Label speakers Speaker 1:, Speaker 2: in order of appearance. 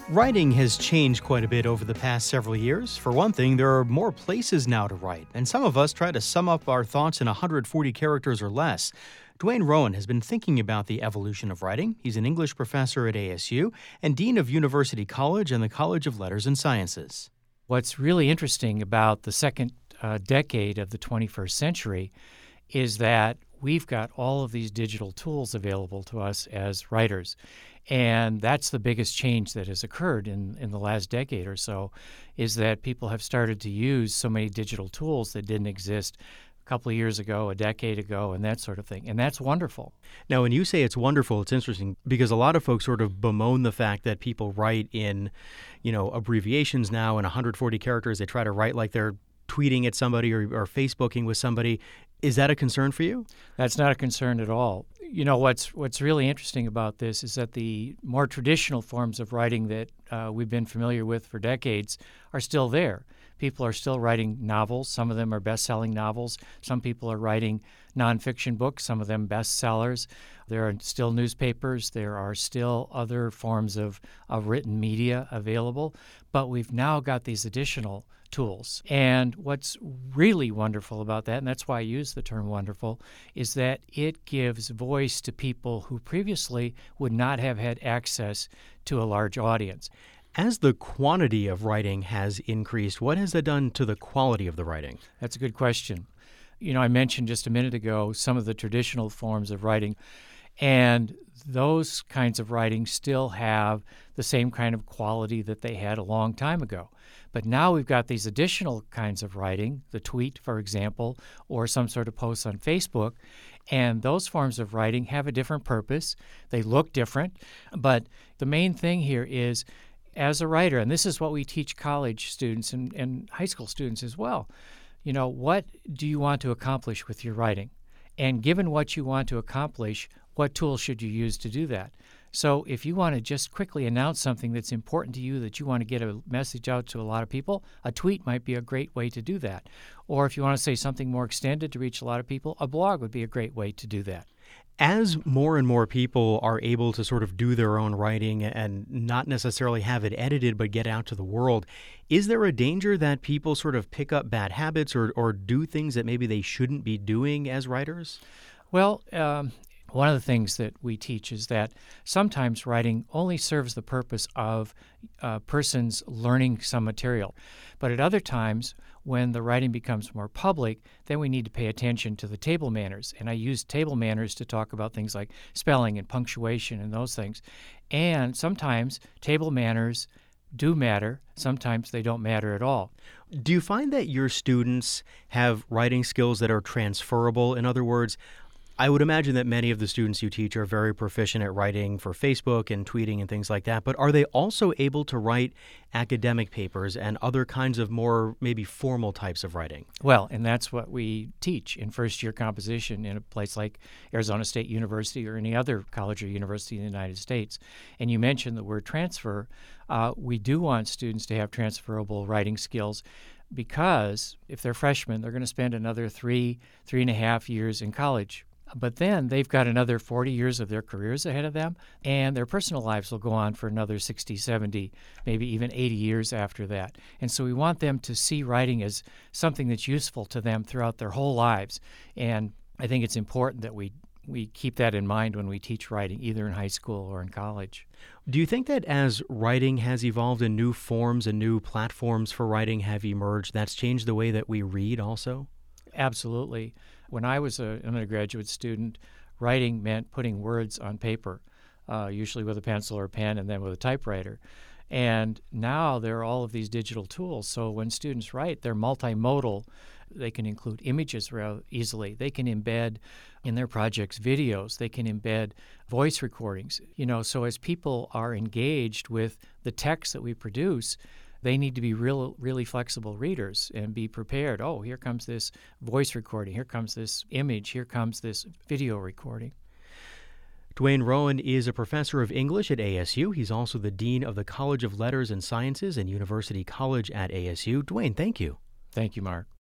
Speaker 1: Writing has changed quite a bit over the past several years. For one thing, there are more places now to write, and some of us try to sum up our thoughts in 140 characters or less. Dwayne Rowan has been thinking about the evolution of writing. He's an English professor at ASU and Dean of University College and the College of Letters and Sciences.
Speaker 2: What's really interesting about the second decade of the 21st century is that we've got all of these digital tools available to us as writers. And that's the biggest change that has occurred in the last decade or so, is that people have started to use so many digital tools that didn't exist a couple of years ago, a decade ago, and that sort of thing. And that's wonderful.
Speaker 1: Now, when you say it's wonderful, it's interesting because a lot of folks sort of bemoan the fact that people write in, abbreviations now in 140 characters. They try to write like they're tweeting at somebody or Facebooking with somebody. Is that a concern for you?
Speaker 2: That's not a concern at all. What's really interesting about this is that the more traditional forms of writing that we've been familiar with for decades are still there. People are still writing novels. Some of them are best-selling novels. Some people are writing nonfiction books, some of them bestsellers. There are still newspapers. There are still other forms of written media available. But we've now got these additional tools. And what's really wonderful about that, and that's why I use the term wonderful, is that it gives voice to people who previously would not have had access to a large audience.
Speaker 1: As the quantity of writing has increased, what has that done to the quality of the writing?
Speaker 2: That's a good question. I mentioned just a minute ago some of the traditional forms of writing, and those kinds of writing still have the same kind of quality that they had a long time ago. But now we've got these additional kinds of writing, the tweet, for example, or some sort of post on Facebook, and those forms of writing have a different purpose. They look different, but the main thing here is, as a writer, and this is what we teach college students and high school students as well, what do you want to accomplish with your writing? And given what you want to accomplish, what tools should you use to do that? So if you want to just quickly announce something that's important to you, that you want to get a message out to a lot of people, a tweet might be a great way to do that. Or if you want to say something more extended to reach a lot of people, a blog would be a great way to do that.
Speaker 1: As more and more people are able to sort of do their own writing and not necessarily have it edited but get out to the world, is there a danger that people sort of pick up bad habits or do things that maybe they shouldn't be doing as writers?
Speaker 2: Well, one of the things that we teach is that sometimes writing only serves the purpose of persons learning some material. But at other times, when the writing becomes more public, then we need to pay attention to the table manners. And I use table manners to talk about things like spelling and punctuation and those things. And sometimes table manners do matter. Sometimes they don't matter at all.
Speaker 1: Do you find that your students have writing skills that are transferable? In other words, I would imagine that many of the students you teach are very proficient at writing for Facebook and tweeting and things like that, but are they also able to write academic papers and other kinds of more maybe formal types of writing?
Speaker 2: Well, and that's what we teach in first-year composition in a place like Arizona State University or any other college or university in the United States. And you mentioned the word transfer. We do want students to have transferable writing skills, because if they're freshmen, they're going to spend another 3.5 years in college. But then they've got another 40 years of their careers ahead of them, and their personal lives will go on for another 60, 70, maybe even 80 years after that. And so we want them to see writing as something that's useful to them throughout their whole lives. And I think it's important that we keep that in mind when we teach writing, either in high school or in college.
Speaker 1: Do you think that as writing has evolved and new forms and new platforms for writing have emerged, that's changed the way that we read also?
Speaker 2: Absolutely. When I was an undergraduate student, writing meant putting words on paper, usually with a pencil or a pen and then with a typewriter. And now there are all of these digital tools. So when students write, they're multimodal. They can include images rather easily. They can embed in their projects videos. They can embed voice recordings. So as people are engaged with the text that we produce, they need to be really flexible readers and be prepared. Oh, here comes this voice recording. Here comes this image. Here comes this video recording.
Speaker 1: Dwayne Rowan is a professor of English at ASU. He's also the dean of the College of Letters and Sciences and University College at ASU. Dwayne, thank you.
Speaker 2: Thank you, Mark.